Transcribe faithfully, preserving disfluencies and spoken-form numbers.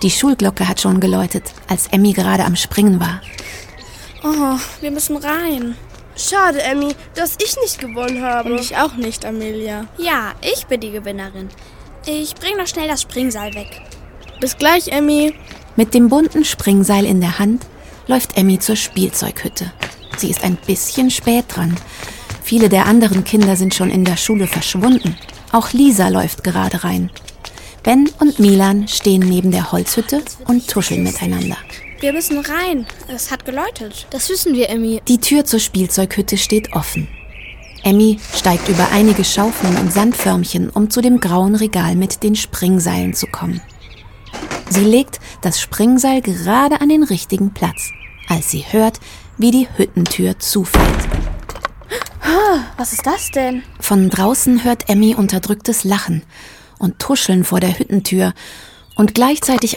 Die Schulglocke hat schon geläutet, als Emmy gerade am Springen war. Oh, wir müssen rein. Schade, Emmy, dass ich nicht gewonnen habe. Und ich auch nicht, Amelia. Ja, ich bin die Gewinnerin. Ich bring noch schnell das Springseil weg. Bis gleich, Emmy. Mit dem bunten Springseil in der Hand läuft Emmy zur Spielzeughütte. Sie ist ein bisschen spät dran. Viele der anderen Kinder sind schon in der Schule verschwunden. Auch Lisa läuft gerade rein. Ben und Milan stehen neben der Holzhütte und tuscheln miteinander. Wir müssen rein. Es hat geläutet. Das wissen wir, Emmy. Die Tür zur Spielzeughütte steht offen. Emmy steigt über einige Schaufeln und Sandförmchen, um zu dem grauen Regal mit den Springseilen zu kommen. Sie legt das Springseil gerade an den richtigen Platz, als sie hört, wie die Hüttentür zufällt. Was ist das denn? Von draußen hört Emmy unterdrücktes Lachen und Tuscheln vor der Hüttentür und gleichzeitig